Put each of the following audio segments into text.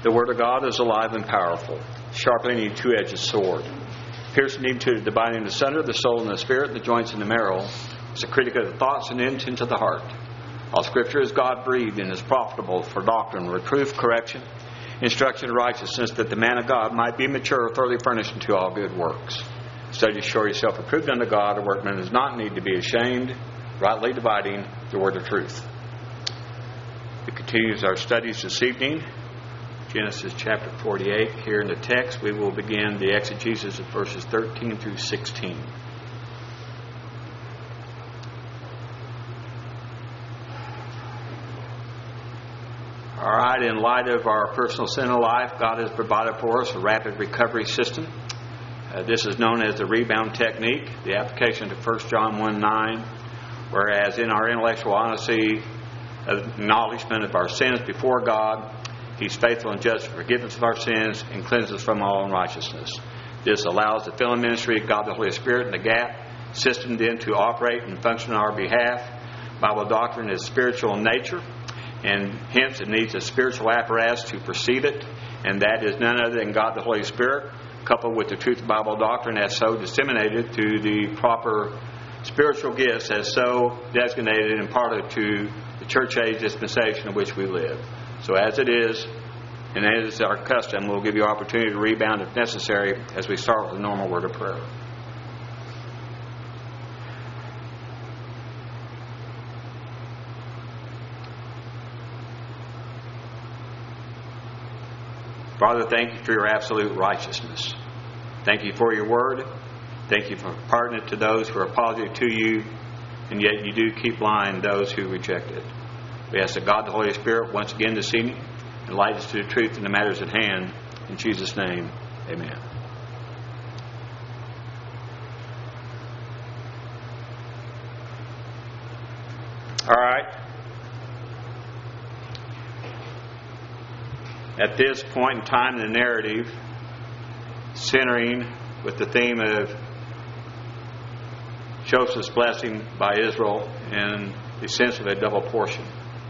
The Word of God is alive and powerful, sharper than any two-edged sword, piercing even to the dividing asunder the soul and the spirit, the joints and the marrow. It's a critic of the thoughts and intents of the heart. All Scripture is God-breathed and is profitable for doctrine, reproof, correction, instruction in righteousness, that the man of God might be mature, thoroughly furnished unto all good works. Study to show yourself approved unto God, a workman does not need to be ashamed, rightly dividing the word of truth. We continue our studies this evening. Genesis chapter 48. Here in the text, we will begin the exegesis of verses 13 through 16. All right, in light of our personal sinner life, God has provided for us a rapid recovery system. This is known as the rebound technique, the application to 1 John 1:9, whereas in our intellectual honesty, acknowledgement of our sins before God, He's faithful and just to forgive us of our sins and cleanse us from all unrighteousness. This allows the filling ministry of God the Holy Spirit and the GAP system then to operate and function on our behalf. Bible doctrine is spiritual in nature, and hence it needs a spiritual apparatus to perceive it, and that is none other than God the Holy Spirit, coupled with the truth of Bible doctrine as so disseminated through the proper spiritual gifts as so designated and imparted to the church age dispensation in which we live. So as it is, and as is our custom, we'll give you opportunity to rebound if necessary as we start with a normal word of prayer. Father, thank you for your absolute righteousness. Thank you for your word. Thank you for imparting it to those who are positive to you, and yet you do keep blind those who reject it. We ask that God the Holy Spirit once again this evening enlighten us to the truth in the matters at hand. In Jesus' name, amen. All right. At this point in time in the narrative, centering with the theme of Joseph's blessing by Israel and the sense of a double portion.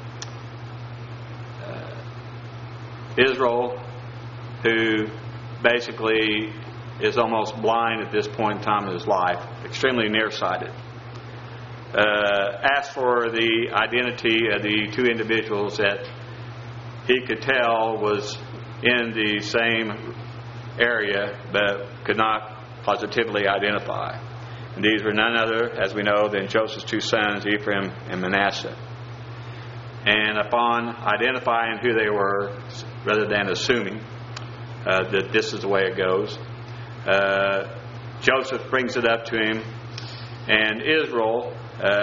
Israel, who basically is almost blind at this point in time in his life, extremely nearsighted, asked for the identity of the two individuals that he could tell was in the same area but could not positively identify. And these were none other, as we know, than Joseph's two sons, Ephraim and Manasseh. And upon identifying who they were, rather than assuming that this is the way it goes, Joseph brings it up to him, and Israel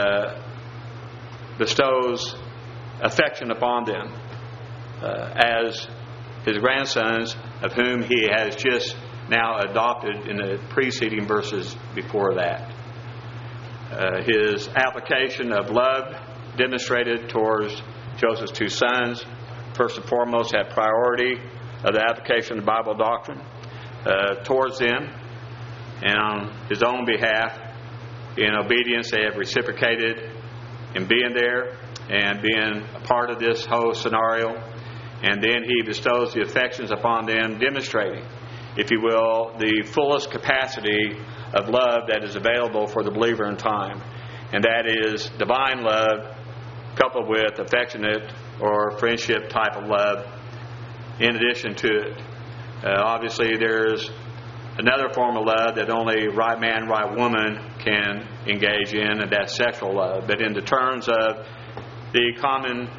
bestows affection upon them as his grandsons, of whom he has just now adopted in the preceding verses before that. His application of love demonstrated towards Joseph's two sons, first and foremost, had priority of the application of Bible doctrine towards them, and on his own behalf, in obedience, they have reciprocated in being there and being a part of this whole scenario. And then he bestows the affections upon them, demonstrating, if you will, the fullest capacity of love that is available for the believer in time. And that is divine love coupled with affectionate or friendship type of love in addition to it. Obviously, there's another form of love that only right man, right woman can engage in, and that's sexual love. But in the terms of the common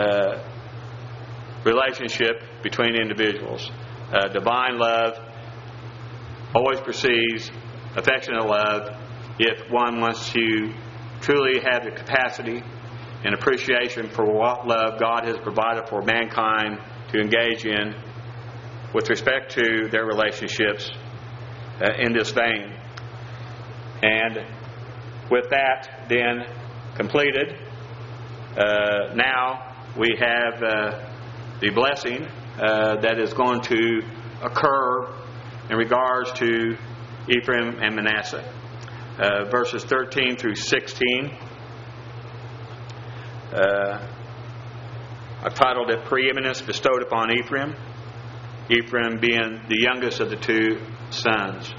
relationship between individuals, divine love always precedes affectionate love if one wants to truly have the capacity and appreciation for what love God has provided for mankind to engage in with respect to their relationships in this vein. And with that then completed, now we have the blessing that is going to occur in regards to Ephraim and Manasseh. Verses 13 through 16. I've titled it Preeminence Bestowed Upon Ephraim. Ephraim being the youngest of the two sons.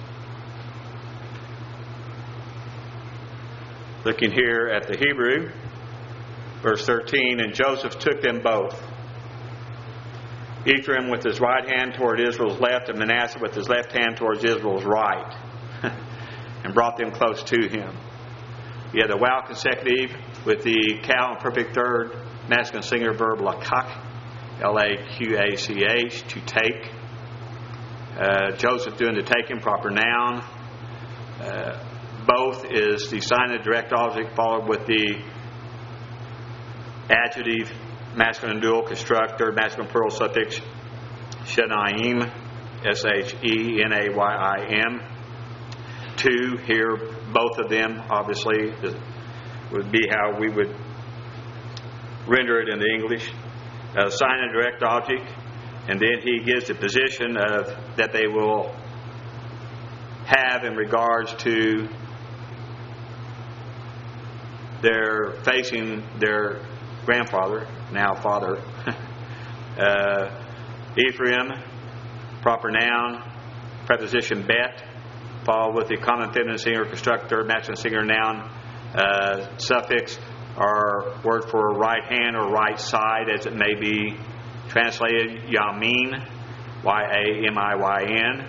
Looking here at the Hebrew, verse 13, and Joseph took them both, Ephraim with his right hand toward Israel's left, and Manasseh with his left hand towards Israel's right, and brought them close to him. You have the wow consecutive with the cow in perfect third, masculine singular verb lakach, L-A-Q-A-C-H, to take. Joseph doing the taking, proper noun. Both is the sign of direct object followed with the adjective masculine dual constructor, masculine plural suffix shenaim, S-H-E-N-A-Y-I-M. Two here, both of them obviously would be how we would render it in the English. Sign of direct object, and then he gives the position of that they will have in regards to their facing their grandfather, now father. Ephraim, proper noun, preposition bet, followed with the common feminine singular constructor, masculine singular noun, suffix, or word for right hand or right side, as it may be translated, yamin, Y-A-M-I-Y-N.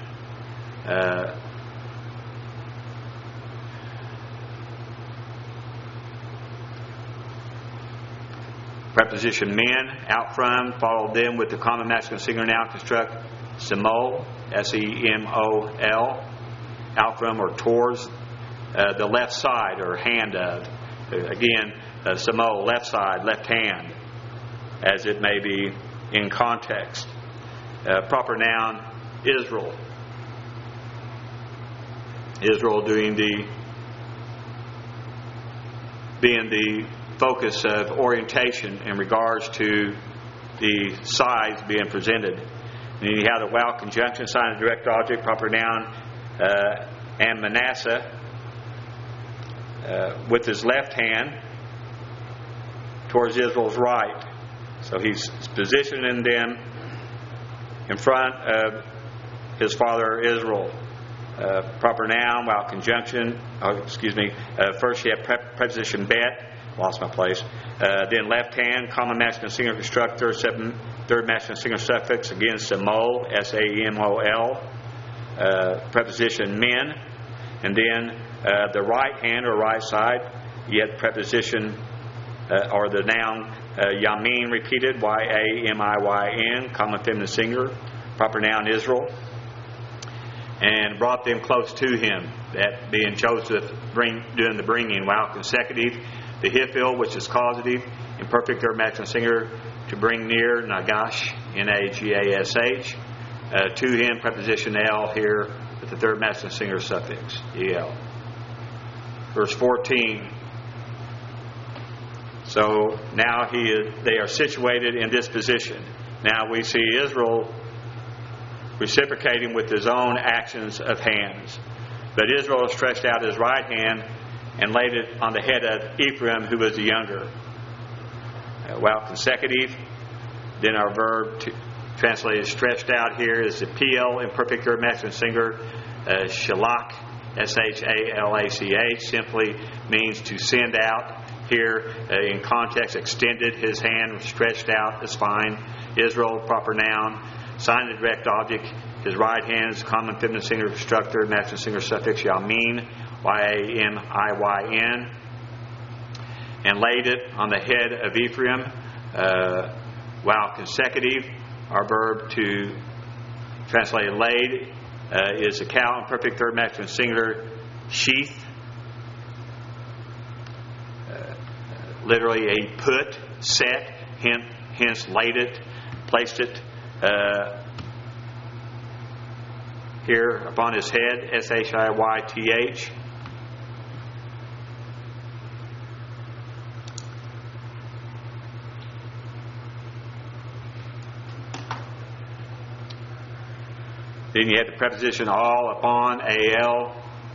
Preposition men, out from, followed them with the common masculine singular noun construct, semol, S-E-M-O-L, out from or towards the left side or hand of. Again, semol, left side, left hand, as it may be in context. Proper noun, Israel. Israel being the focus of orientation in regards to the sides being presented. And then you have the wow conjunction, sign of direct object, proper noun, and Manasseh with his left hand towards Israel's right. So he's positioning them in front of his father Israel. Proper noun, wow conjunction. First you have preposition bet. Lost my place. Then left hand, common masculine singular constructor, third masculine singular suffix, again, semol, S-A-M-O-L, preposition men. And then the right hand or right side, yet preposition or the noun yamin repeated, Y-A-M-I-Y-N, common feminine singular, proper noun Israel. And brought them close to him, that being Joseph doing the bringing, wow consecutive. The hifil, which is causative, imperfect third masculine singular, to bring near, nagash, N-A-G-A-S-H. To him, preposition L here with the third masculine singular suffix, E-L. Verse 14. So now they are situated in this position. Now we see Israel reciprocating with his own actions of hands. But Israel stretched out his right hand and laid it on the head of Ephraim, who was the younger. While consecutive, then our verb translated stretched out here is the PL, imperfect third masculine singular, shalach, S-H-A-L-A-C-H, simply means to send out. Here, in context, extended his hand, stretched out, is fine. Israel, proper noun. Sign of direct object, his right hand is common feminine singular constructor, masculine singular suffix, yamin, Y-A-M-I-Y-N, and laid it on the head of Ephraim. While consecutive, our verb to translate laid is a cow in perfect third masculine singular, sheath. Literally a put, set, hence laid it, placed it here upon his head, S-H-I-Y-T-H. Then you have the preposition all, upon, A-L.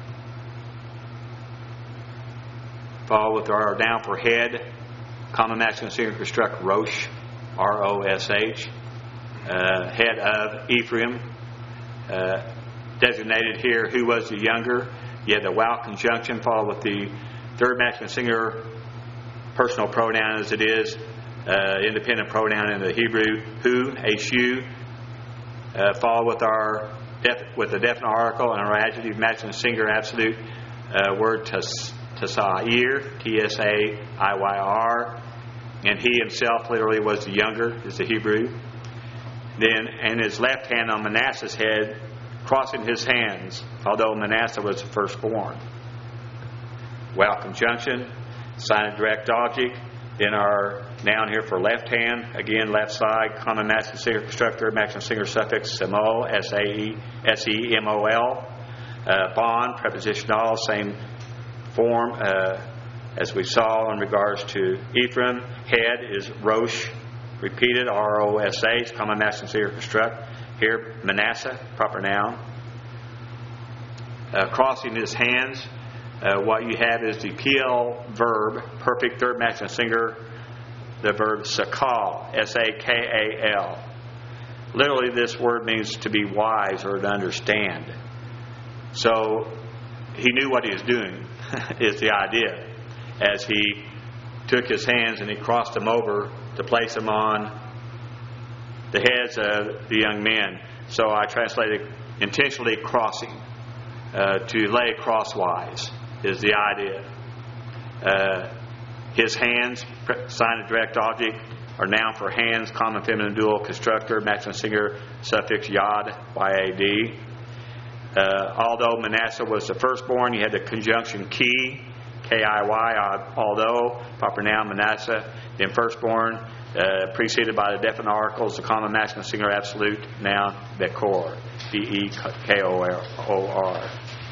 Follow with our noun for head. Common masculine singular construct, rosh, R-O-S-H. head of Ephraim. Designated here who was the younger. You had the wow conjunction followed with the third masculine singular personal pronoun as it is, independent pronoun in the Hebrew, who, H-U, followed with the definite article and our adjective masculine singular absolute word Tasayir, T-S-A-I-Y-R, and he himself literally was the younger, is the Hebrew. Then, and his left hand on Manasseh's head, crossing his hands, although Manasseh was the firstborn. Wow conjunction, sign of direct object. In our noun here for left hand, again, left side, common masculine singular constructor, masculine singular suffix, Semol, S-A-E-S-E-M-O-L. Bond, prepositional, same form as we saw in regards to Ephraim. Head is Rosh, repeated, R-O-S-H, common masculine singular construct. Here, Manasseh, proper noun. Crossing his hands, what you have is the PL verb, perfect third masculine singular, the verb sakal, S-A-K-A-L. Literally, this word means to be wise or to understand. So, he knew what he was doing, is the idea, as he took his hands and he crossed them over to place them on the heads of the young men. So I translated intentionally crossing, to lay crosswise is the idea. His hands, sign of direct object, are noun for hands, common feminine dual constructor, masculine singular suffix yad, Y-A-D. Although Manasseh was the firstborn, you had the conjunction ki, K-I-Y, although, proper noun Manasseh, then firstborn, preceded by the definite articles, the common masculine singular absolute noun Bekor, B-E-K-O-R.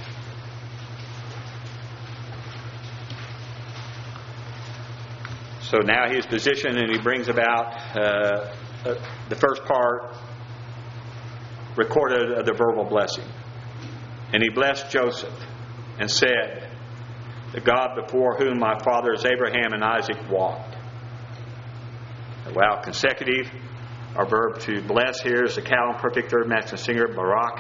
So now he's positioned and he brings about the first part recorded of the verbal blessing. And he blessed Joseph and said, "The God before whom my fathers Abraham and Isaac walked." Wow, consecutive. Our verb to bless here is the Calvin perfect third masculine singular, Barak,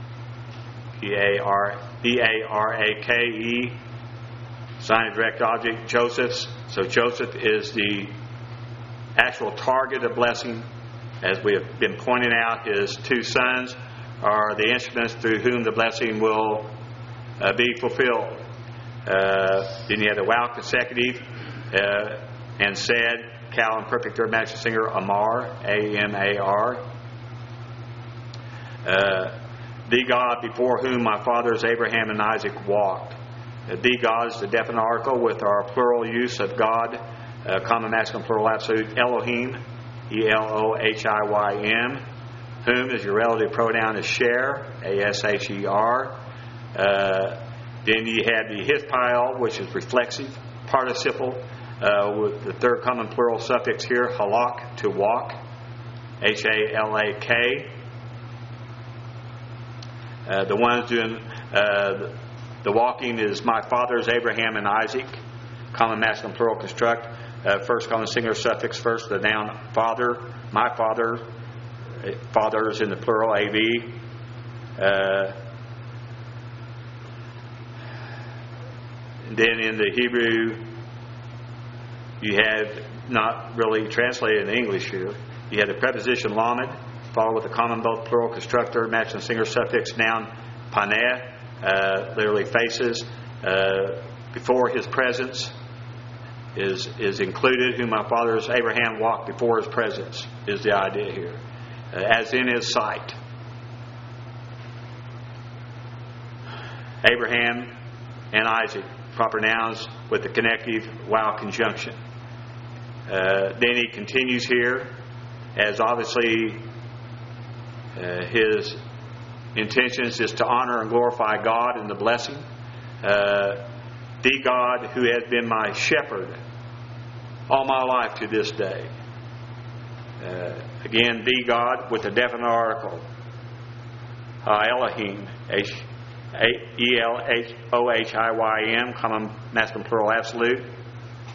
B-A-R-A-K-E. Sign of direct object, Joseph's. So Joseph is the actual target of blessing. As we have been pointing out, his two sons are the instruments through whom the blessing will be fulfilled. Then you have the wow consecutive and said, Calvin perfect third masculine singular, Amar, A-M-A-R. The God before whom my fathers Abraham and Isaac walked. The God is the definite article with our plural use of God, common masculine plural absolute, Elohim, E-L-O-H-I-Y-M. Whom is your relative pronoun is Sher, A-S-H-E-R. Then you have the Hithpile, which is reflexive, participle, with the third common plural suffix here, halak, to walk, H-A-L-A-K. The ones doing the walking is my fathers Abraham and Isaac, common masculine plural construct. First common singular suffix first, the noun father, my father, fathers in the plural, A-V. Then in the Hebrew, you have not really translated in English here. You have the preposition lamed, followed with the common both plural constructor, masculine singular suffix, noun paneh, literally faces. Before his presence is included, whom my fathers Abraham walked before his presence, is the idea here. As in his sight. Abraham and Isaac, proper nouns with the connective wow conjunction. Then he continues here, as obviously his intentions is to honor and glorify God in the blessing. The God who has been my shepherd all my life to this day. Again, the God with a definite article. Elohim, E-L-H-O-H-I-Y-M, common masculine plural absolute.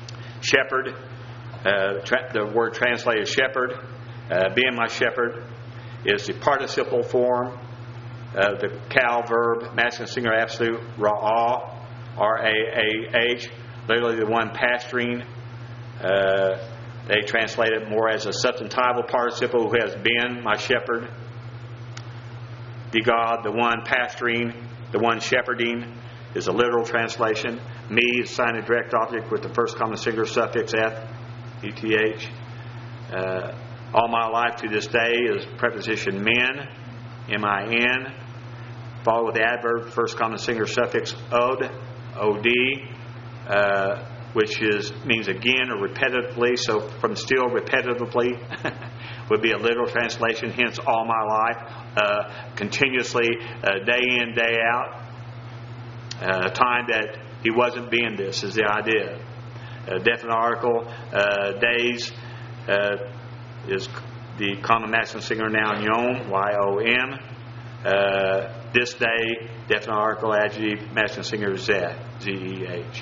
Shepherd, the word translated shepherd, being my shepherd, is the participle form of the Kal verb, masculine singular absolute, ra'ah, R-A-A-H, literally the one pasturing. They translate it more as a substantival participle, who has been my shepherd. The God, the one pasturing, the one shepherding, is a literal translation. Me is assigned a direct object with the first common singular suffix eth, E-T-H. All my life to this day is preposition min, M-I-N, followed with the adverb, first common singular suffix od, O-D, which means again or repetitively. So from still, repetitively would be a literal translation. Hence, all my life, continuously, day in, day out. A time that he wasn't being this is the idea. Definite article, days, is the common masculine singular noun yom, Y-O-M. This day, definite article, adjective, masculine singular zeh, Z-E-H.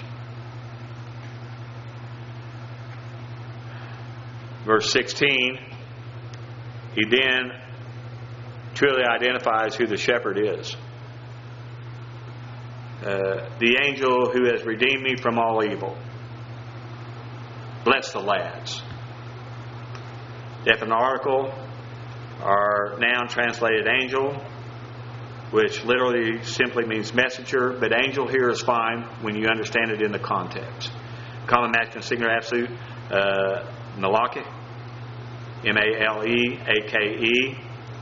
Verse 16, he then truly identifies who the shepherd is. The angel who has redeemed me from all evil. Bless the lads. Definite article, our noun translated angel, which literally simply means messenger, but angel here is fine when you understand it in the context. Common masculine singular absolute, Malake, M-A-L-E-A-K-E,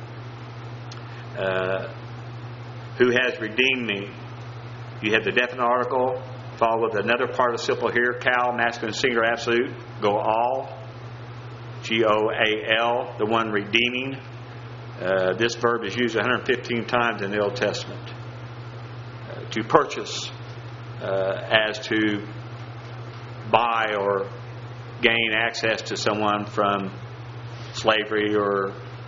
who has redeemed me. You have the definite article, followed with another participle here, Kal, masculine singular absolute, Goal, G-O-A-L, the one redeeming. This verb is used 115 times in the Old Testament. To purchase, as to buy or gain access to someone from slavery or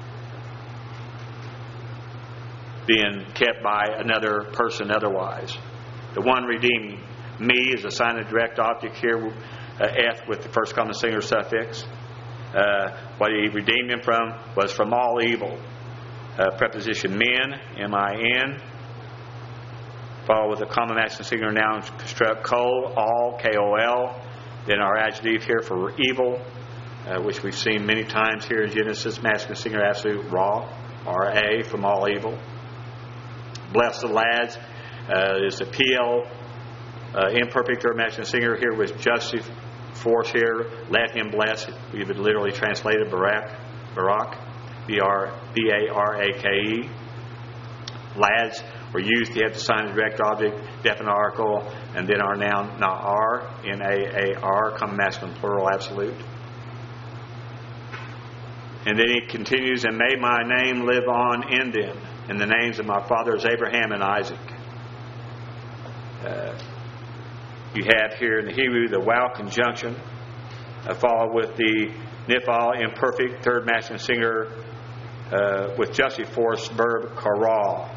being kept by another person otherwise. The one redeeming. Me is assigned a direct object here, F with the first common singular suffix. What he redeemed him from was from all evil. Preposition min, M-I-N, followed with a common masculine singular noun construct, kol, all, K-O-L. Then our adjective here for evil, which we've seen many times here in Genesis, masculine singular absolute, ra, R-A, from all evil. Bless the lads is the PL imperfect or masculine singular here with justice force here. Let him bless. We would literally translate it Barak, B-A-R-A-K-E. Lads were used to have the sign of direct object, definite article, and then our noun na'ar, N-A-A-R, common masculine plural absolute. And then he continues, and may my name live on in them, in the names of my fathers Abraham and Isaac. You have here in the Hebrew the wow conjunction, followed with the nifal imperfect, third masculine singular, with justice force verb kara,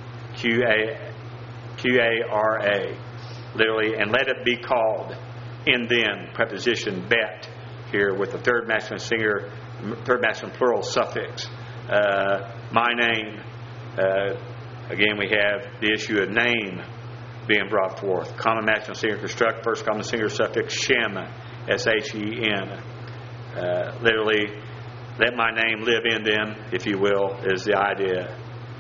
Q-A-R-A, literally, and let it be called in them, preposition bet here with the third masculine singular, third masculine plural suffix. My name. Again, we have the issue of name being brought forth. Common masculine singular construct, first common singular suffix, Shem, S-H-E-M. Literally, let my name live in them, if you will, is the idea.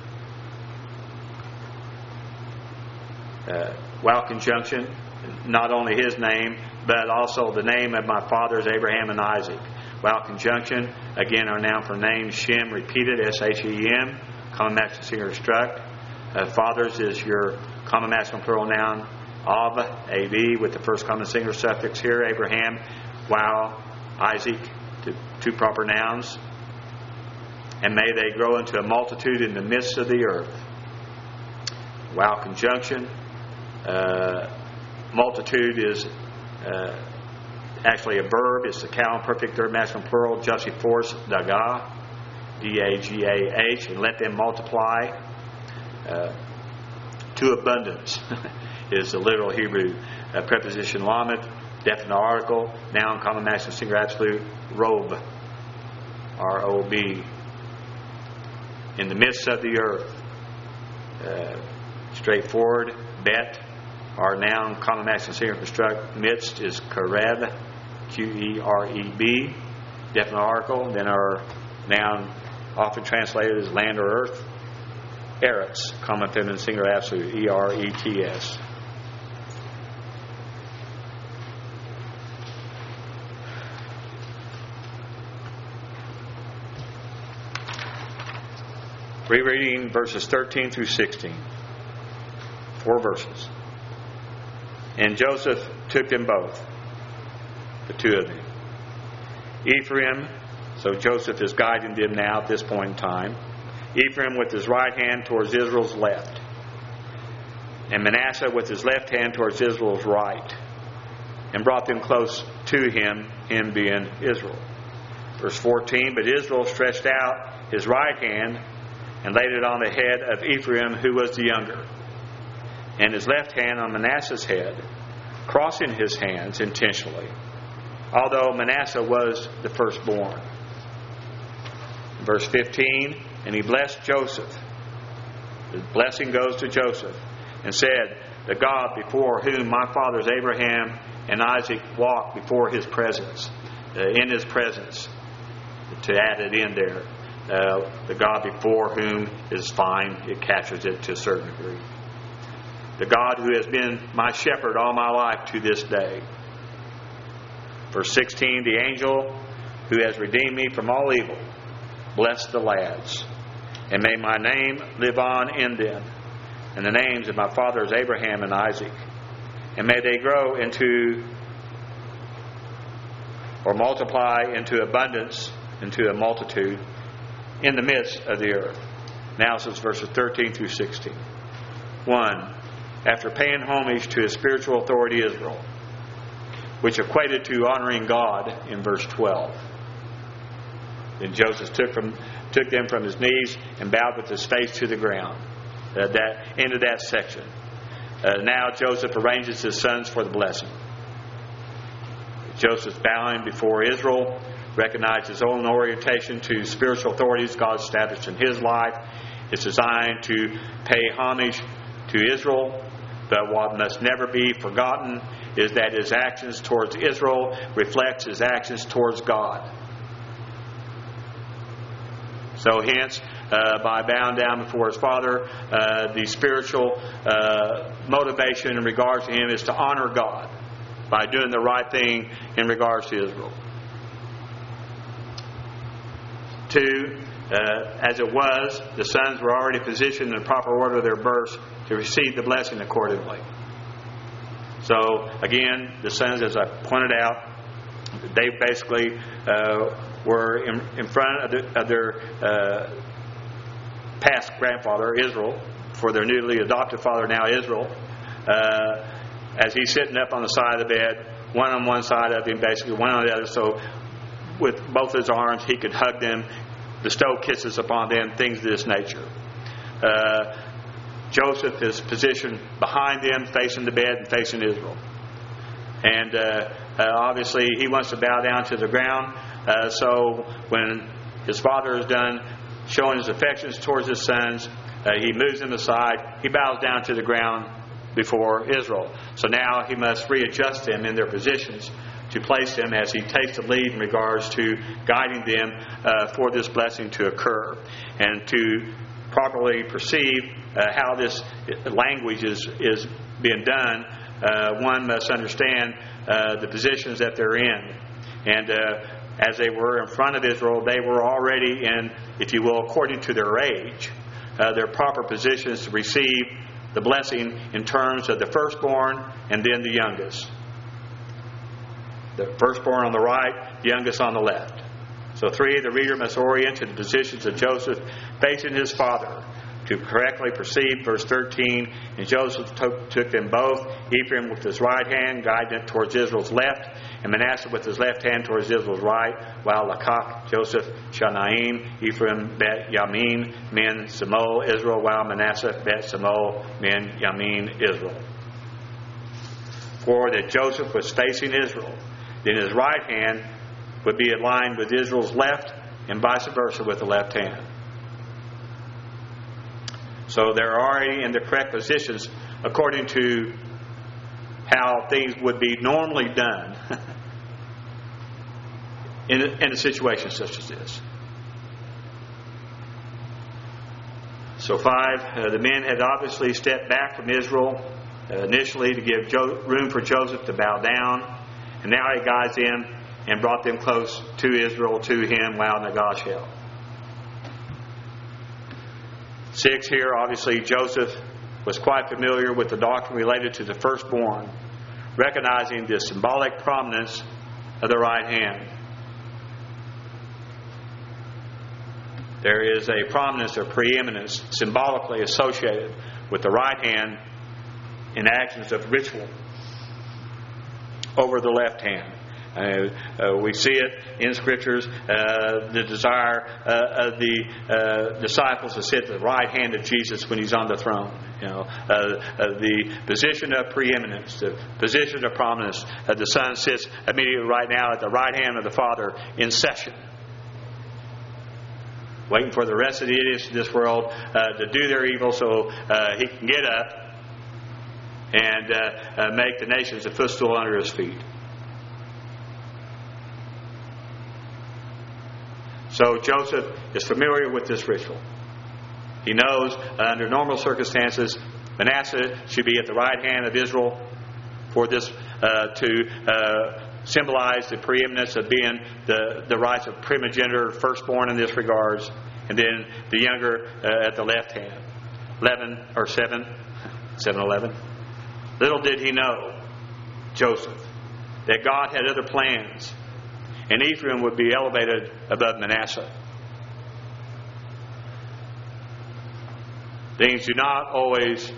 Wow conjunction, not only his name, but also the name of my fathers Abraham and Isaac. Wow conjunction, again our noun for name, Shem, repeated, S-H-E-M, common masculine singular construct. Fathers is your common masculine plural noun, Av, A-V, with the first common singular suffix here, Abraham, wow, Isaac, two proper nouns. And may they grow into a multitude in the midst of the earth. Wow conjunction. Multitude is actually a verb. It's the Kal imperfect third masculine plural, justice force, dagah, D-A-G-A-H, and let them multiply. To abundance is the literal Hebrew preposition lamed, definite article, noun, common masculine singular absolute, robe, R-O-B. in the midst of the earth. Straightforward. Bet, our noun, common masculine singular construct. Midst is Qereb, Qereb, definite article. Then our noun, often translated as land or earth. Eretz, common feminine singular absolute, Erets. Rereading verses 13 through 16. 4 verses. And Joseph took them both, the two of them. Ephraim, so Joseph is guiding them now at this point in time. Ephraim with his right hand towards Israel's left. And Manasseh with his left hand towards Israel's right. And brought them close to him being Israel. Verse 14, but Israel stretched out his right hand and laid it on the head of Ephraim, who was the younger, and his left hand on Manasseh's head, crossing his hands intentionally, although Manasseh was the firstborn. Verse 15, and he blessed Joseph. The blessing goes to Joseph, and said, the God before whom my fathers Abraham and Isaac walked before his presence, in his presence, to add it in there. The God before whom is fine. It captures it to a certain degree. The God who has been my shepherd all my life to this day. Verse 16, the angel who has redeemed me from all evil, bless the lads, and may my name live on in them, and the names of my fathers Abraham and Isaac, and may they grow into, or multiply into abundance, into a multitude, in the midst of the earth. Now it says verses 13 through 16. 1. After paying homage to his spiritual authority Israel, which equated to honoring God in verse 12. Then Joseph took them from his knees and bowed with his face to the ground. That end of that section. Now Joseph arranges his sons for the blessing. Joseph's bowing before Israel, recognized his own orientation to spiritual authorities God established in his life. It's designed to pay homage to Israel, but what must never be forgotten is that his actions towards Israel reflects his actions towards God. So hence, by bowing down before his father, the spiritual motivation in regards to him is to honor God by doing the right thing in regards to Israel. 2, as it was, the sons were already positioned in the proper order of their births to receive the blessing accordingly. So, again, the sons, as I pointed out, they basically were in front of their past grandfather, Israel, for their newly adopted father, now Israel, as he's sitting up on the side of the bed, one on one side of him, basically, one on the other, so with both his arms, he could hug them, bestow kisses upon them, things of this nature. Joseph is positioned behind them, facing the bed and facing Israel. And obviously, he wants to bow down to the ground. So when his father is done showing his affections towards his sons, he moves them aside. He bows down to the ground before Israel. So now he must readjust them in their positions to place them as he takes the lead in regards to guiding them for this blessing to occur, and to properly perceive how this language is being done. One must understand the positions that they're in, and as they were in front of Israel, they were already in, if you will, according to their age, their proper positions to receive the blessing in terms of the firstborn and then the youngest. The firstborn on the right, the youngest on the left. So 3, the reader must orient to the positions of Joseph facing his father to correctly perceive verse 13. And Joseph took them both, Ephraim with his right hand, guiding it towards Israel's left, and Manasseh with his left hand towards Israel's right, while Lakach, Joseph, Shanaim, Ephraim, Bet Yamin, Min, Shemol, Israel, while Manasseh, Bet Shemol, Min, Yamin, Israel. For that Joseph was facing Israel, then his right hand would be aligned with Israel's left, and vice versa with the left hand. So they're already in the correct positions according to how things would be normally done in a situation such as this. So 5, the men had obviously stepped back from Israel initially to give room for Joseph to bow down. And now he guides them and brought them close to Israel, to him, Wow Nagashel. 6 here, obviously Joseph was quite familiar with the doctrine related to the firstborn, recognizing the symbolic prominence of the right hand. There is a prominence or preeminence symbolically associated with the right hand in actions of ritual over the left hand. We see it in Scriptures, the desire of the disciples to sit at the right hand of Jesus when He's on the throne. The position of preeminence, the position of prominence. The Son sits immediately right now at the right hand of the Father in session, waiting for the rest of the idiots of this world to do their evil so He can get up and make the nations a footstool under His feet. So Joseph is familiar with this ritual. He knows under normal circumstances Manasseh should be at the right hand of Israel for this to symbolize the preeminence of being the rights of primogeniture, firstborn in this regards, and then the younger at the left hand. 7:11. Little did he know, Joseph, that God had other plans, and Ephraim would be elevated above Manasseh. Things do not always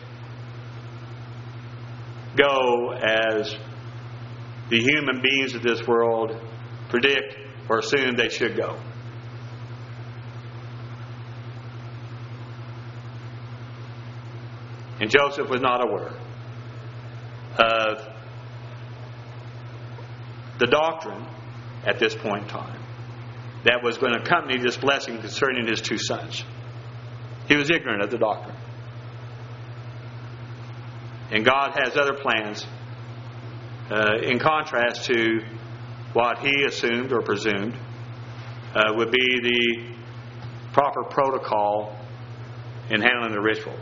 go as the human beings of this world predict or assume they should go. And Joseph was not aware of the doctrine at this point in time that was going to accompany this blessing concerning his 2 sons. He was ignorant of the doctrine. And God has other plans in contrast to what he assumed or presumed would be the proper protocol in handling the ritual.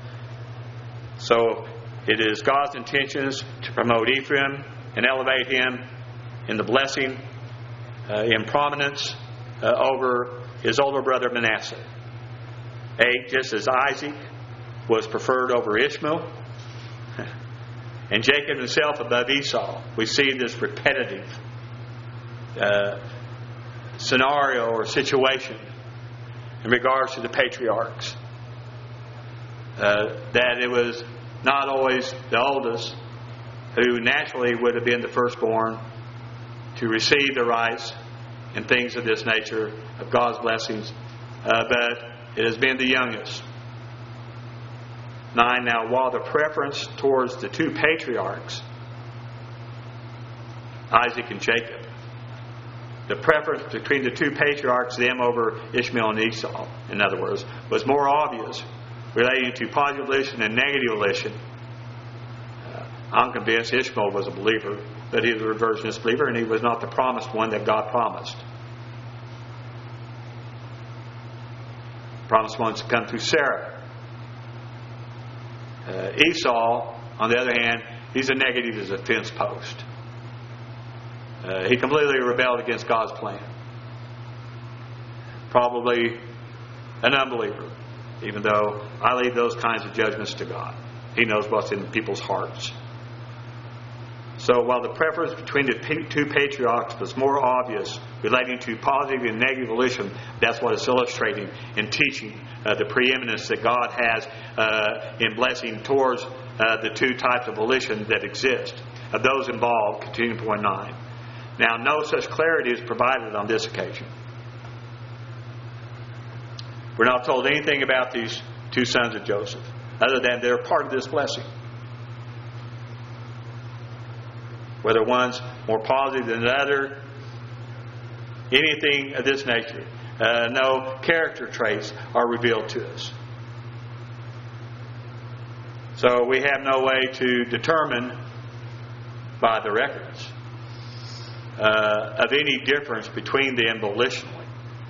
So it is God's intentions to promote Ephraim and elevate him in the blessing, in prominence over his older brother Manasseh. 8, just as Isaac was preferred over Ishmael, and Jacob himself above Esau. We see this repetitive scenario or situation in regards to the patriarchs. That it was not always the oldest who naturally would have been the firstborn to receive the rights and things of this nature of God's blessings, but it has been the youngest. 9, now while the preference towards the 2 patriarchs, Isaac and Jacob, the preference between the 2 patriarchs, them over Ishmael and Esau, in other words, was more obvious relating to positive volition and negative volition. I'm convinced Ishmael was a believer, but he was a reversionist believer, and he was not the promised one that God promised. Promised ones to come through Sarah. Esau, on the other hand, he's a negative as a fence post. He completely rebelled against God's plan. Probably an unbeliever, even though I leave those kinds of judgments to God. He knows what's in people's hearts. So while the preference between the 2 patriarchs was more obvious relating to positive and negative volition, that's what it's illustrating in teaching the preeminence that God has in blessing towards the 2 types of volition that exist. Of those involved, continuing point 9. Now, no such clarity is provided on this occasion. We're not told anything about these 2 sons of Joseph, other than they're part of this blessing. Whether one's more positive than the other, anything of this nature. No character traits are revealed to us. So we have no way to determine by the records of any difference between them volitionally.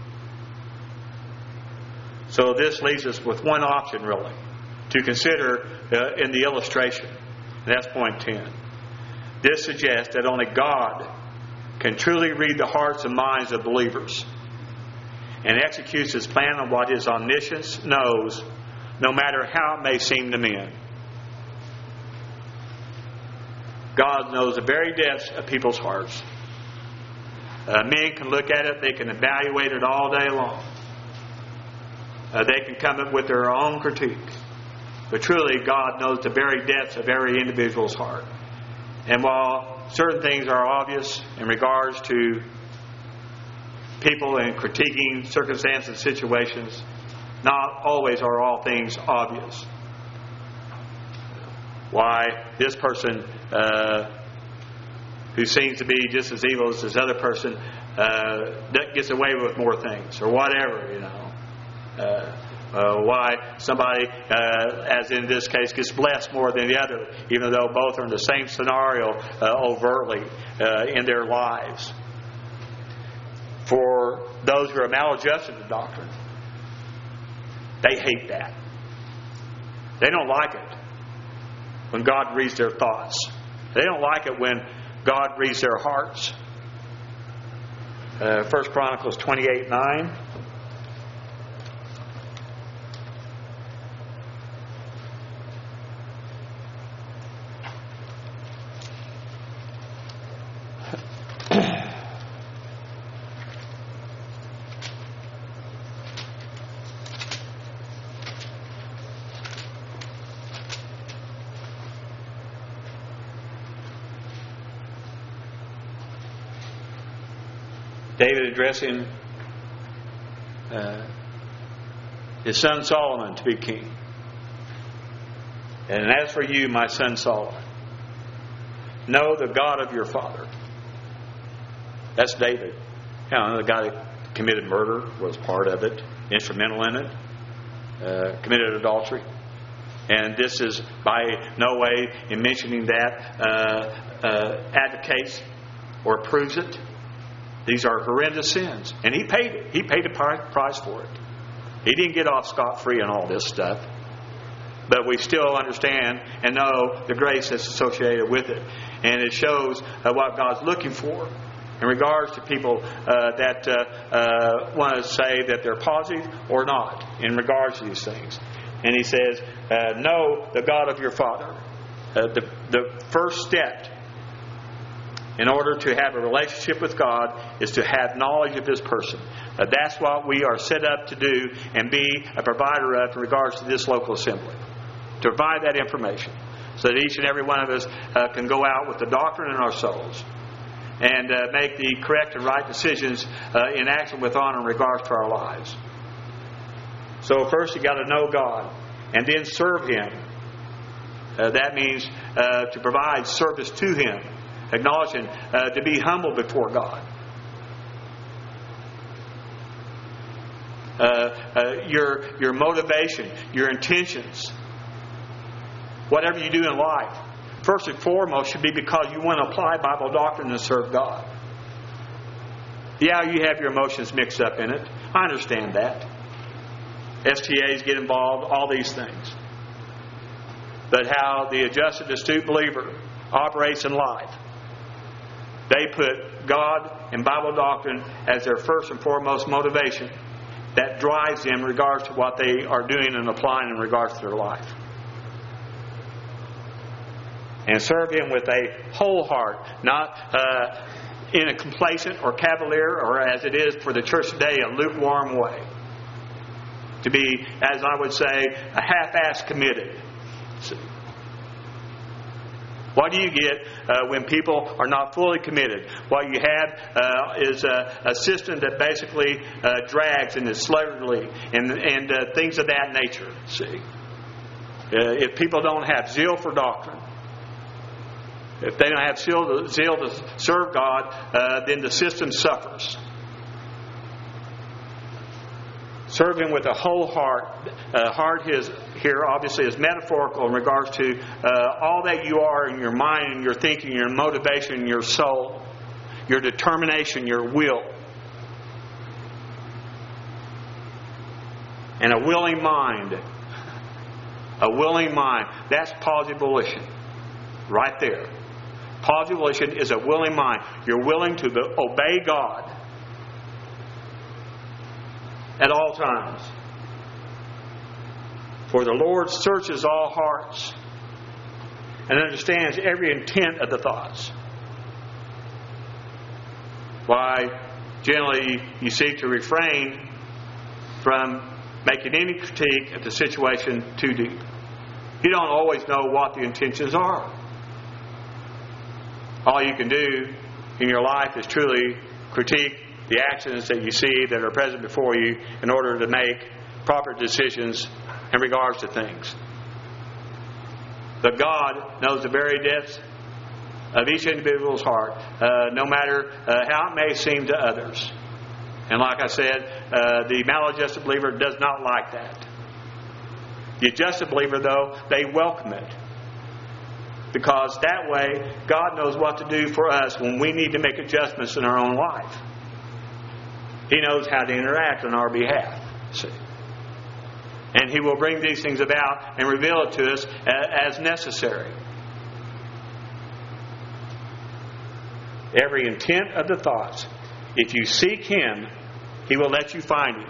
So this leaves us with one option, really, to consider in the illustration. And that's point 10. This suggests that only God can truly read the hearts and minds of believers and executes His plan on what His omniscience knows, no matter how it may seem to men. God knows the very depths of people's hearts. Men can look at it, they can evaluate it all day long. They can come up with their own critique. But truly, God knows the very depths of every individual's heart. And while certain things are obvious in regards to people and critiquing circumstances and situations, not always are all things obvious. Why this person who seems to be just as evil as this other person gets away with more things, or whatever, you know. Why somebody, as in this case, gets blessed more than the other, even though both are in the same scenario overtly in their lives. For those who are maladjusted to doctrine, they hate that. They don't like it when God reads their thoughts. They don't like it when God reads their hearts. 1 Chronicles 28:9. David addressing his son Solomon to be king. And as for you, my son Solomon, know the God of your father. That's David. You know, the guy that committed murder, was part of it, instrumental in it, committed adultery. And this is by no way in mentioning that advocates or proves it. These are horrendous sins. And he paid it. He paid a price for it. He didn't get off scot-free on all this stuff. But we still understand and know the grace that's associated with it. And it shows what God's looking for in regards to people that want to say that they're positive or not in regards to these things. And he says, know the God of your father. The first step in order to have a relationship with God is to have knowledge of His person. That's what we are set up to do and be a provider of in regards to this local assembly. To provide that information so that each and every one of us can go out with the doctrine in our souls and make the correct and right decisions in action with honor in regards to our lives. So first you got to know God and then serve Him. That means to provide service to Him. Acknowledging to be humble before God. Your motivation, your intentions, whatever you do in life, first and foremost should be because you want to apply Bible doctrine and serve God. Yeah, you have your emotions mixed up in it. I understand that. STAs get involved, all these things. But how the adjusted, astute believer operates in life. They put God and Bible doctrine as their first and foremost motivation that drives them in regards to what they are doing and applying in regards to their life. And serve Him with a whole heart, not in a complacent or cavalier, or as it is for the church today, a lukewarm way. To be, as I would say, a half-ass committed. What do you get when people are not fully committed? What you have is a system that basically drags and is slowly and things of that nature. See, if people don't have zeal for doctrine, if they don't have zeal to serve God, then the system suffers. Serve Him with a whole heart. Heart here obviously is metaphorical in regards to all that you are in your mind and your thinking, your motivation, your soul, your determination, your will. And a willing mind. A willing mind. That's positive volition. Right there. Positive volition is a willing mind. You're willing to obey God at all times. For the Lord searches all hearts and understands every intent of the thoughts. Why, generally, you seek to refrain from making any critique of the situation too deep. You don't always know what the intentions are. All you can do in your life is truly critique the actions that you see that are present before you in order to make proper decisions in regards to things. But God knows the very depths of each individual's heart, no matter how it may seem to others. And like I said, the maladjusted believer does not like that. The adjusted believer, though, they welcome it. Because that way, God knows what to do for us when we need to make adjustments in our own life. He knows how to interact on our behalf. See? And He will bring these things about and reveal it to us as necessary. Every intent of the thoughts. If you seek Him, He will let you find Him.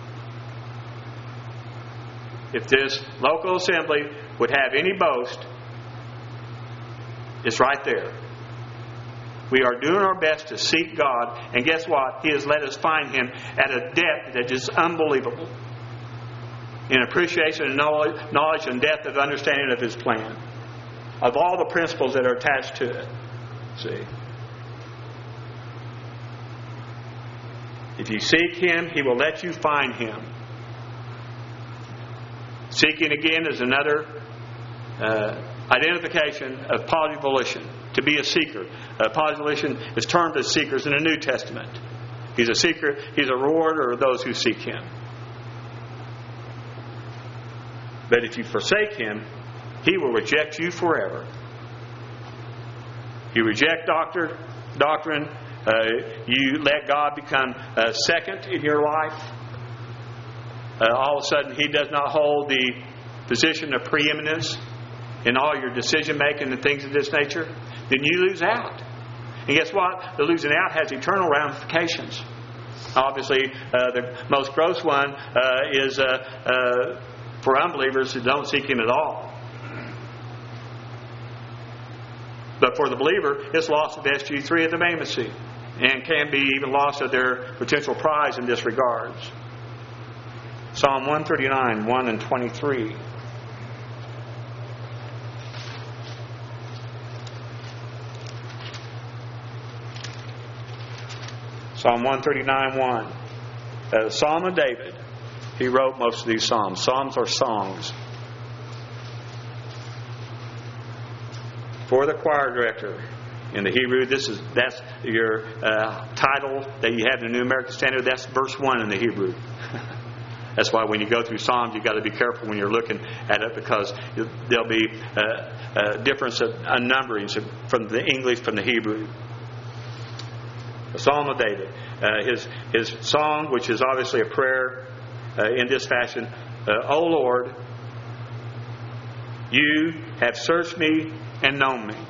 If this local assembly would have any boast, it's right there. We are doing our best to seek God, and guess what? He has let us find Him at a depth that is unbelievable. In appreciation and knowledge and depth of understanding of His plan. Of all the principles that are attached to it. See? If you seek Him, He will let you find Him. Seeking again is another identification of positive volition. To be a seeker. Positive volition is termed as seekers in the New Testament. He's a seeker. He's a rewarder of those who seek Him. But if you forsake Him, He will reject you forever. You reject doctrine. You let God become second in your life. All of a sudden, He does not hold the position of preeminence in all your decision making and things of this nature. Then you lose out. And guess what? The losing out has eternal ramifications. Obviously, the most gross one is for unbelievers who don't seek Him at all. But for the believer, it's loss of SG3 at the Bema Seat, and can be even loss of their potential prize in this regards. Psalm 139, 1 and 23. Psalm 139, 1. The Psalm of David. He wrote most of these psalms. Psalms are songs. For the choir director. In the Hebrew, that's your title that you have in the New American Standard. That's verse 1 in the Hebrew. That's why when you go through Psalms, you've got to be careful when you're looking at it, because there'll be a difference of numberings from the English from the Hebrew. The Psalm of David. His song, which is obviously a prayer in this fashion. O Lord, You have searched me and known me.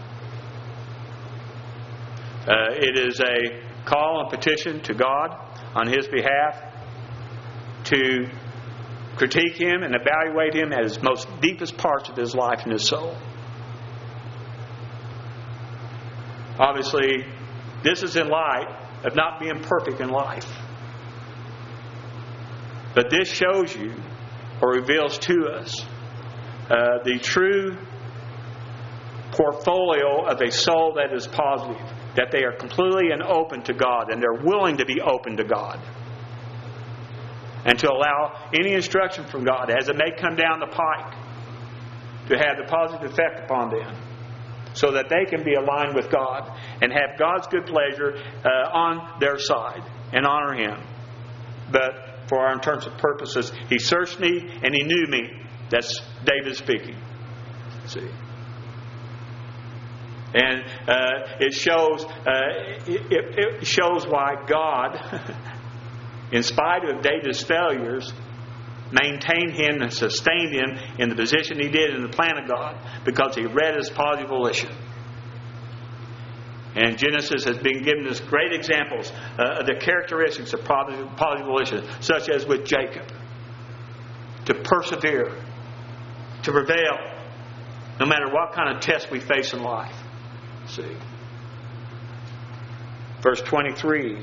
It is a call and petition to God on His behalf to critique Him and evaluate Him at His most deepest parts of His life and His soul. Obviously, this is in light of not being perfect in life. But this shows you, or reveals to us, the true portfolio of a soul that is positive. That they are completely and open to God, and they're willing to be open to God. And to allow any instruction from God, as it may come down the pike, to have the positive effect upon them. So that they can be aligned with God and have God's good pleasure on their side and honor Him. But for our internal purposes. He searched me and He knew me. That's David speaking. See? And it shows why God, in spite of David's failures, maintained him and sustained him in the position he did in the plan of God, because he read his positive volition. And Genesis has been given us great examples of the characteristics of positive volition, such as with Jacob. To persevere, to prevail, no matter what kind of test we face in life. See? Verse 23.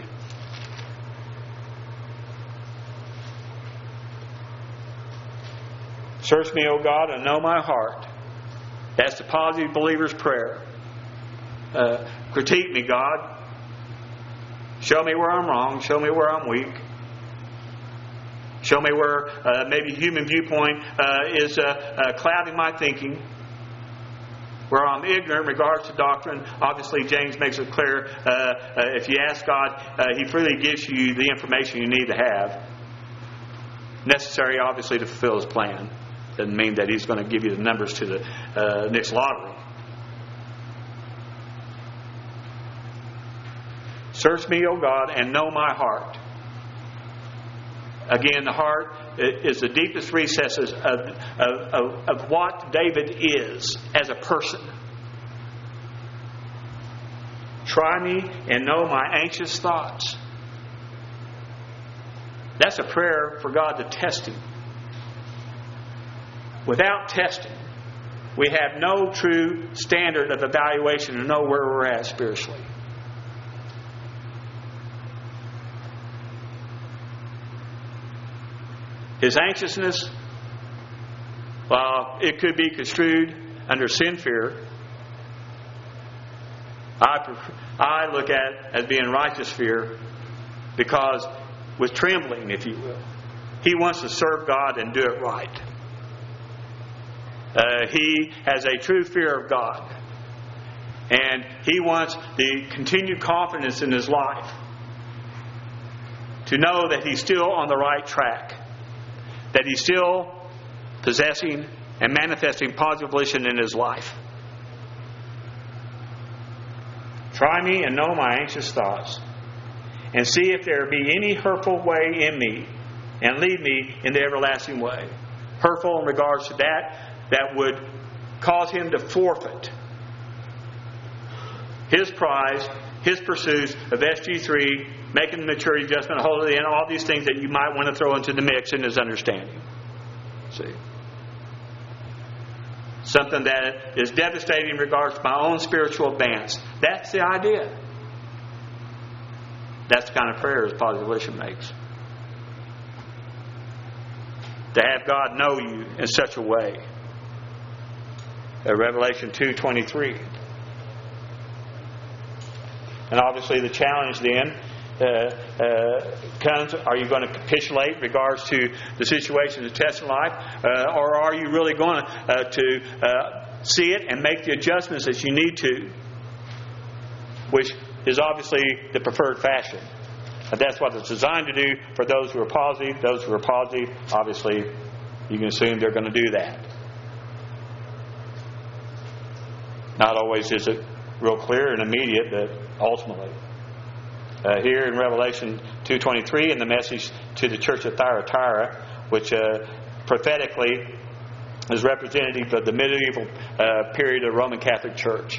Search me, O God, and know my heart. That's the positive believer's prayer. Critique me, God. Show me where I'm wrong. Show me where I'm weak. Show me where maybe human viewpoint is clouding my thinking. Where I'm ignorant in regards to doctrine. Obviously, James makes it clear, if you ask God, He freely gives you the information you need to have. Necessary, obviously, to fulfill His plan. Doesn't mean that He's going to give you the numbers to the next lottery. Search me, O God, and know my heart. Again, the heart is the deepest recesses of what David is as a person. Try me and know my anxious thoughts. That's a prayer for God to test him. Without testing, we have no true standard of evaluation to know where we're at spiritually. His anxiousness, while it could be construed under sin fear, I look at it as being righteous fear, because with trembling, if you will, he wants to serve God and do it right. He has a true fear of God, and he wants the continued confidence in his life to know that he's still on the right track, that he's still possessing and manifesting positive volition in his life. Try me and know my anxious thoughts, and see if there be any hurtful way in me, and lead me in the everlasting way. Hurtful in regards to that would cause him to forfeit his prize, his pursuits of SG3, making the maturity adjustment, holy, and all these things that you might want to throw into the mix in his understanding. See? Something that is devastating in regards to my own spiritual advance. That's the idea. That's the kind of prayer as positive volition makes. To have God know you in such a way. Revelation 2:23. And obviously the challenge then comes, are you going to capitulate in regards to the situation of the test in life? Or are you really going to see it and make the adjustments that you need to? Which is obviously the preferred fashion. And that's what it's designed to do for those who are positive. Those who are positive, obviously, you can assume they're going to do that. Not always is it real clear and immediate, but ultimately. Here in Revelation 2:23, in the message to the church of Thyatira, which prophetically is representative of the medieval period of the Roman Catholic Church.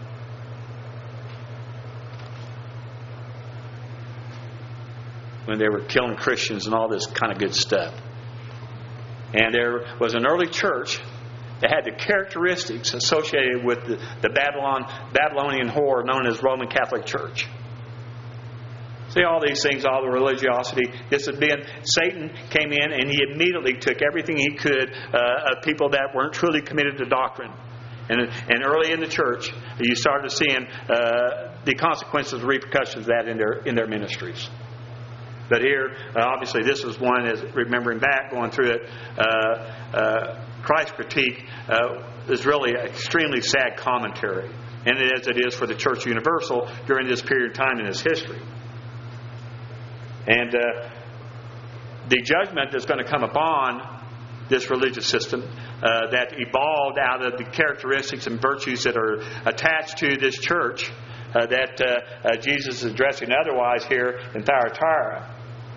When they were killing Christians and all this kind of good stuff. And there was an early church that had the characteristics associated with the Babylonian horror known as Roman Catholic Church. See, all these things, all the religiosity, this had been, Satan came in and he immediately took everything he could of people that weren't truly committed to doctrine. And early in the church, you started seeing the consequences, the repercussions of that in their ministries. But here, obviously, this is one, as remembering back, going through it, Christ's critique is really an extremely sad commentary, and as it is for the Church Universal during this period of time in its history. And the judgment that's going to come upon this religious system that evolved out of the characteristics and virtues that are attached to this church that Jesus is addressing otherwise here in Thyatira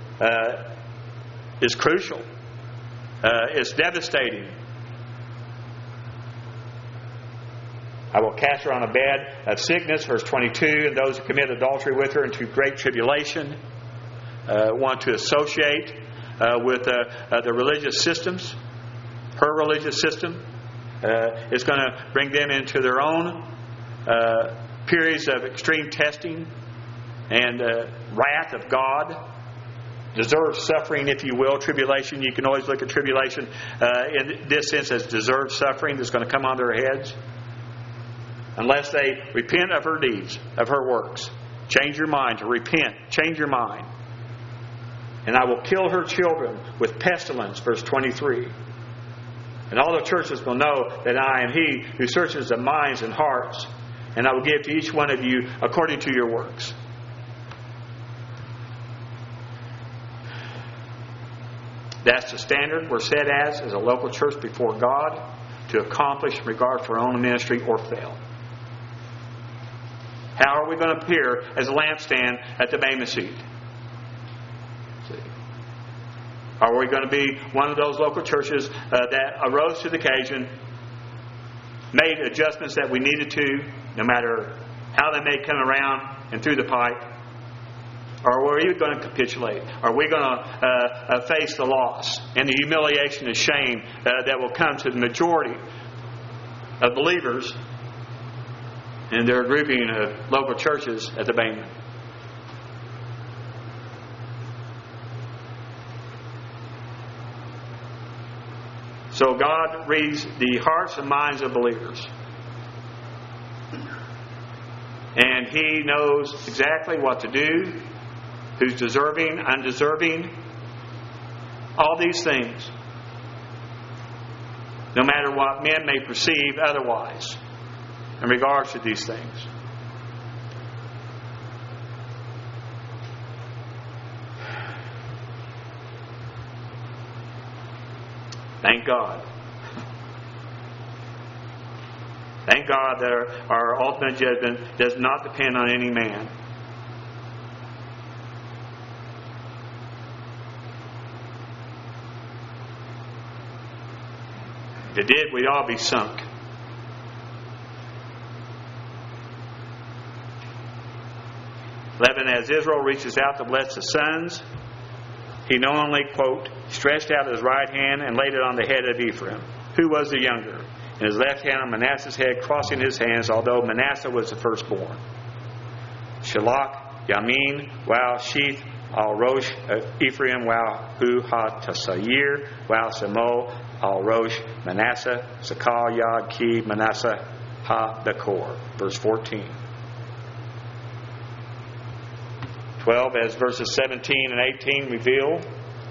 is crucial. It's devastating. I will cast her on a bed of sickness, verse 22, and those who commit adultery with her into great tribulation. Want to associate with the religious systems. Her religious system is going to bring them into their own periods of extreme testing and wrath of God. Deserved suffering, if you will. Tribulation. You can always look at tribulation in this sense as deserved suffering that's going to come on their heads. Unless they repent of her deeds, of her works. Change your mind to repent. Change your mind. And I will kill her children with pestilence, verse 23. And all the churches will know that I am He who searches the minds and hearts. And I will give to each one of you according to your works. That's the standard we're set as a local church before God to accomplish in regard for our own ministry or fail. How are we going to appear as a lampstand at the Bema seat? Are we going to be one of those local churches that arose to the occasion, made adjustments that we needed to, no matter how they may come around and through the pipe? Or are we going to capitulate? Are we going to face the loss and the humiliation and shame that will come to the majority of believers and their grouping of local churches at the Bema? So God reads the hearts and minds of believers. And He knows exactly what to do, who's deserving, undeserving, all these things. No matter what men may perceive otherwise in regards to these things. Thank God. Thank God that our ultimate judgment does not depend on any man. If it did, we'd all be sunk. As Israel reaches out to bless the sons, he knowingly, quote, stretched out his right hand and laid it on the head of Ephraim, who was the younger, and his left hand on Manasseh's head, crossing his hands, although Manasseh was the firstborn. Shalach, Yamin, Wal, Sheath, Al Rosh, Ephraim, Wal, Hu, Ha, Tasayir, Wal, Samo, Al Rosh, Manasseh, Sakal, Yad, Ki, Manasseh, Ha, Dakor. Verse 14. 12, as verses 17 and 18 reveal,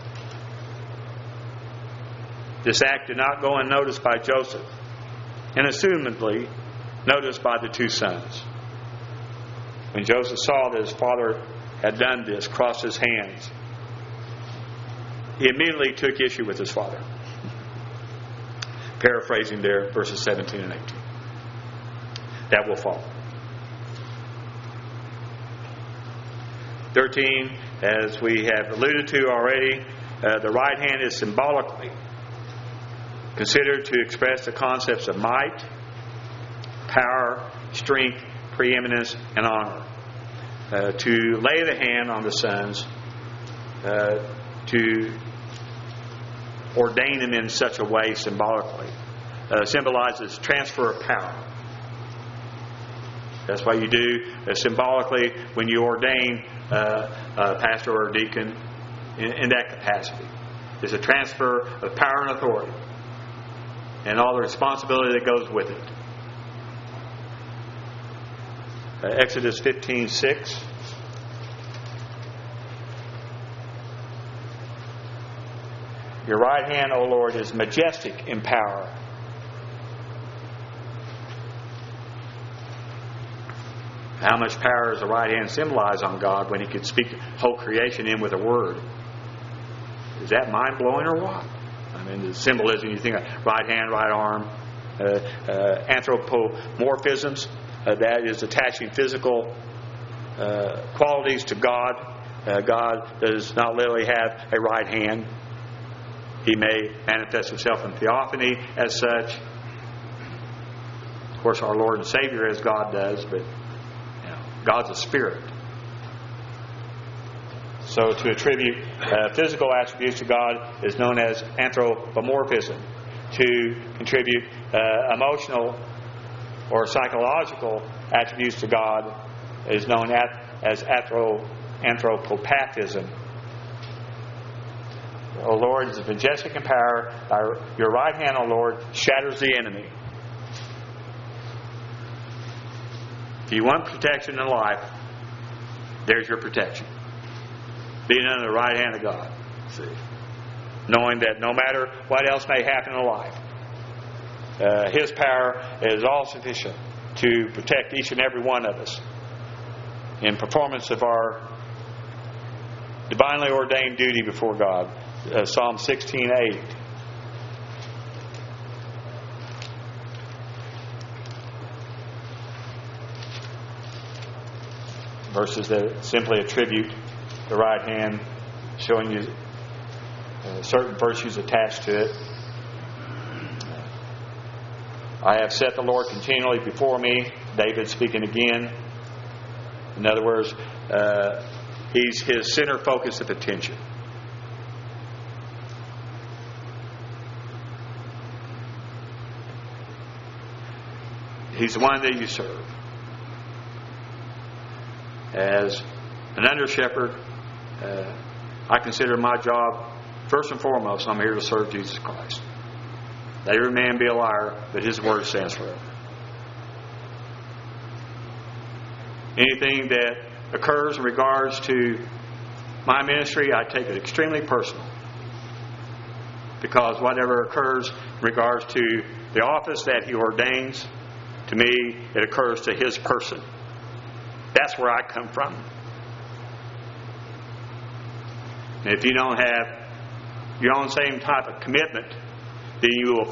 this act did not go unnoticed by Joseph, and assumedly noticed by the two sons. When Joseph saw that his father had done this, crossed his hands, he immediately took issue with his father. Paraphrasing there, verses 17 and 18. That will follow. 13, as we have alluded to already, the right hand is symbolically considered to express the concepts of might, power, strength, preeminence, and honor. To lay the hand on the sons, to ordain them in such a way symbolically, symbolizes transfer of power. That's why you do symbolically when you ordain a pastor or a deacon in that capacity. There's a transfer of power and authority and all the responsibility that goes with it. Exodus 15:6. Your right hand, O Lord, is majestic in power. How much power does the right hand symbolize on God when He could speak whole creation in with a word? Is that mind-blowing or what? I mean, the symbolism, you think of right hand, right arm, anthropomorphisms, that is attaching physical qualities to God. God does not literally have a right hand. He may manifest himself in theophany as such. Of course, our Lord and Savior as God does, but God's a spirit. So to attribute physical attributes to God is known as anthropomorphism. To contribute emotional or psychological attributes to God is known as anthropopathism. O Lord is majestic in power. Your right hand, O Lord, shatters the enemy. If you want protection in life, there's your protection. Being under the right hand of God. See? Knowing that no matter what else may happen in life, His power is all sufficient to protect each and every one of us in performance of our divinely ordained duty before God. Psalm 16:8. Verses that simply attribute the right hand, showing you certain virtues attached to it. I have set the Lord continually before me. David speaking again. In other words, He's his center focus of attention. He's the one that you serve. As an under-shepherd, I consider my job, first and foremost, I'm here to serve Jesus Christ. Let every man be a liar, but His word stands forever. Anything that occurs in regards to my ministry, I take it extremely personal. Because whatever occurs in regards to the office that He ordains, to me, it occurs to His person. That's where I come from. And if you don't have your own same type of commitment, then you will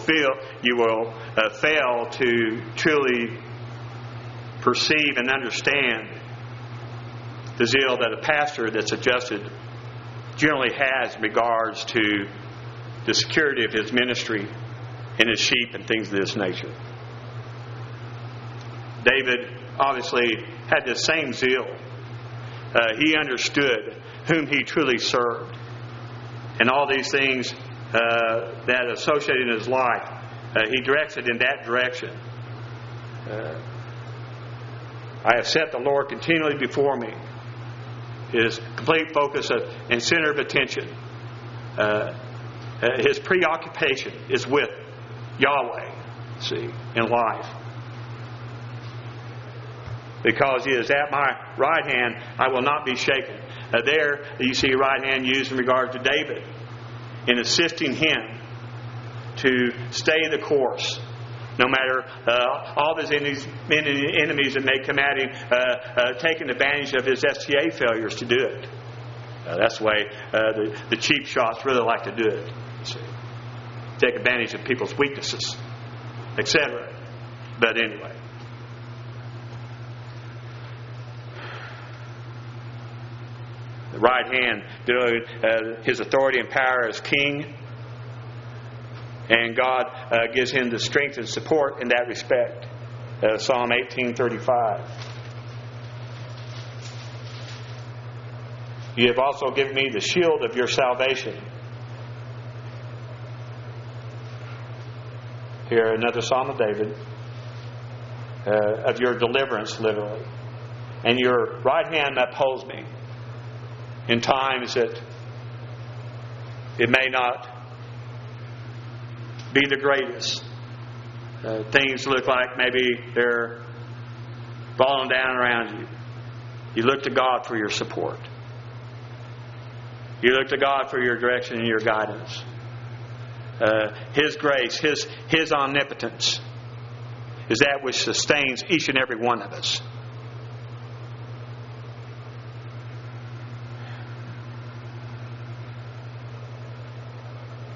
fail to truly perceive and understand the zeal that a pastor that's adjusted generally has in regards to the security of his ministry and his sheep and things of this nature. David obviously had the same zeal. He understood whom he truly served. And all these things that associated in his life, he directs it in that direction. I have set the Lord continually before me. His complete focus and center of attention. His preoccupation is with Yahweh, see, in life. Because He is at my right hand, I will not be shaken. There you see right hand used in regard to David in assisting him to stay the course. No matter all of his enemies that may come at him, taking advantage of his STA failures to do it. That's the way the cheap shots really like to do it. See? Take advantage of people's weaknesses, etc. But anyway. The right hand denoted His authority and power as king. And God gives Him the strength and support in that respect. Psalm 18:35. You have also given me the shield of your salvation. Here, another Psalm of David. Of your deliverance, literally. And your right hand upholds me. In times that it may not be the greatest. Things look like maybe they're falling down around you. You look to God for your support. You look to God for your direction and your guidance. His grace, His omnipotence is that which sustains each and every one of us.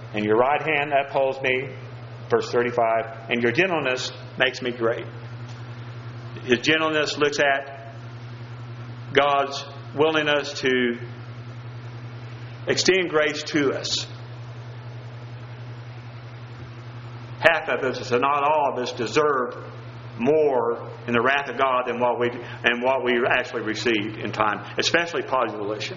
and your right hand upholds me. Verse 35, and your gentleness makes me great. His gentleness looks at God's willingness to extend grace to us. Half of us, and not all of us, deserve more in the wrath of God than what we actually received in time, especially positive volition.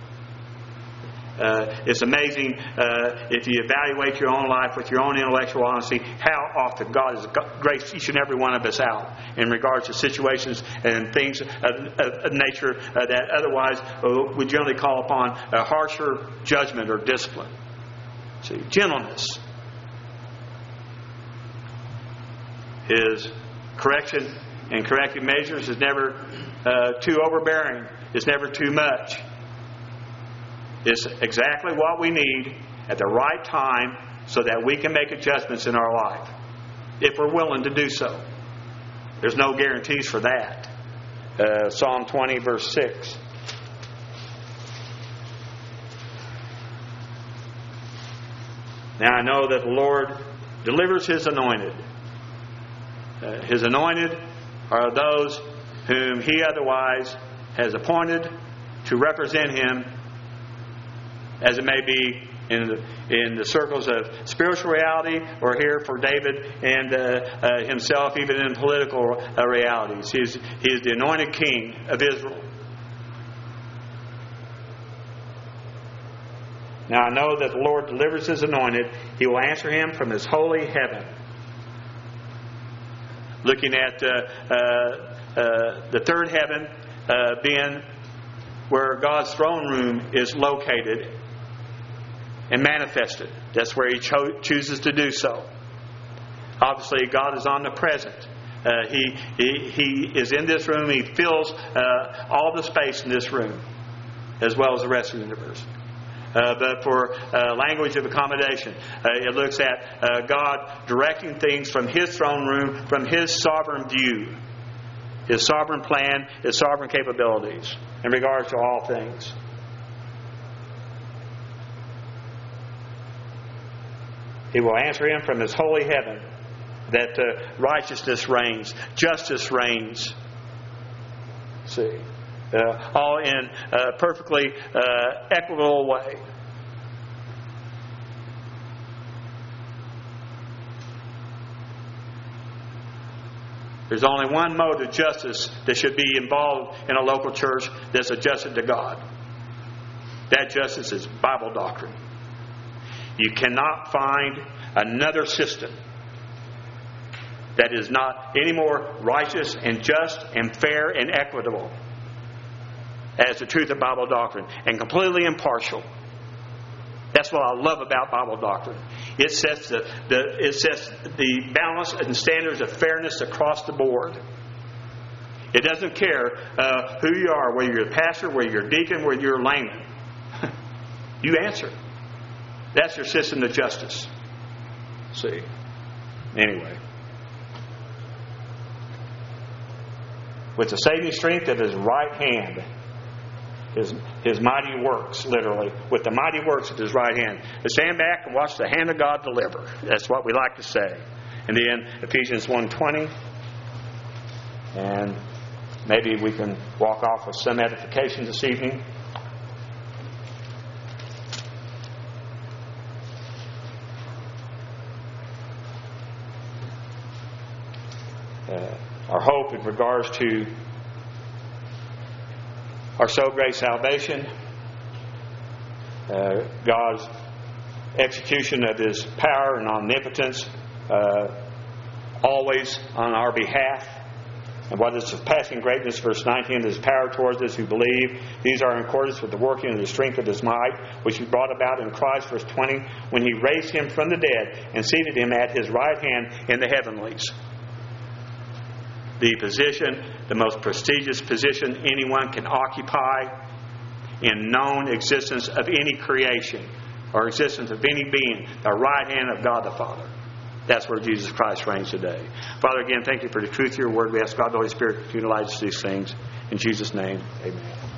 It's amazing if you evaluate your own life with your own intellectual honesty, how often God has graced each and every one of us out in regards to situations and things of nature that otherwise we generally call upon a harsher judgment or discipline. See, gentleness. His correction and corrective measures is never too overbearing. It's never too much. It's exactly what we need at the right time so that we can make adjustments in our life, if we're willing to do so. There's no guarantees for that. Psalm 20, verse 6. Now I know that the Lord delivers His anointed. His anointed are those whom He otherwise has appointed to represent Him, as it may be in the circles of spiritual reality, or here for David and himself, even in political realities. He is the anointed king of Israel. Now I know that the Lord delivers His anointed. He will answer him from His holy heaven. Looking at the third heaven being where God's throne room is located and manifested. That's where He chooses to do so. Obviously, God is omnipresent. He is in this room. He fills all the space in this room, as well as the rest of the universe. But for language of accommodation, it looks at God directing things from His throne room, from His sovereign view, His sovereign plan, His sovereign capabilities in regards to all things. He will answer him from His holy heaven that righteousness reigns, justice reigns. See, all in a perfectly equitable way. There's only one mode of justice that should be involved in a local church that's adjusted to God. That justice is Bible doctrine. You cannot find another system that is not any more righteous and just and fair and equitable as the truth of Bible doctrine, and completely impartial. That's what I love about Bible doctrine. It sets the balance and standards of fairness across the board. It doesn't care who you are, whether you're a pastor, whether you're a deacon, whether you're a layman. You answer. That's your system of justice. See? Anyway. With the saving strength of His right hand, His mighty works, literally, with the mighty works of His right hand. To stand back and watch the hand of God deliver. That's what we like to say. And then Ephesians 1:20. And maybe we can walk off with some edification this evening. Our hope in regards to our soul great salvation, God's execution of His power and omnipotence, always on our behalf, and what is surpassing greatness, verse 19, His power towards us who believe. These are in accordance with the working of the strength of His might, which He brought about in Christ, verse 20, when He raised Him from the dead and seated Him at His right hand in the heavenlies. The position, the most prestigious position anyone can occupy in known existence of any creation or existence of any being, the right hand of God the Father. That's where Jesus Christ reigns today. Father, again, thank You for the truth of Your word. We ask God the Holy Spirit to utilize these things. In Jesus' name, amen.